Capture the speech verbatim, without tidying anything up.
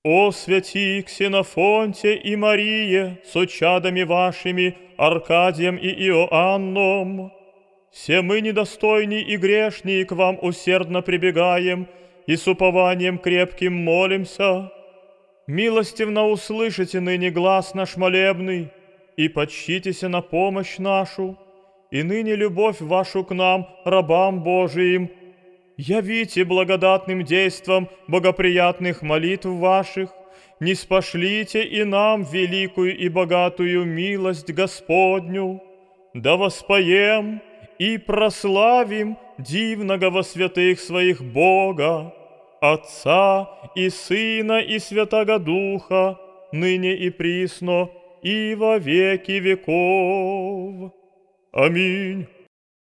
О святи Ксенофонте и Марие, со чадами вашими, Аркадием и Иоанном, все мы недостойны и грешные к вам усердно прибегаем и с упованием крепким молимся. Милостивно услышите ныне глас наш молебный и почтитеся на помощь нашу, и ныне любовь вашу к нам, рабам Божиим, явите благодатным действом богоприятных молитв ваших, не спошлите и нам великую и богатую милость Господню, да воспоем и прославим дивного во святых своих Бога, Отца и Сына и Святаго Духа, ныне и присно, и во веки веков. Аминь.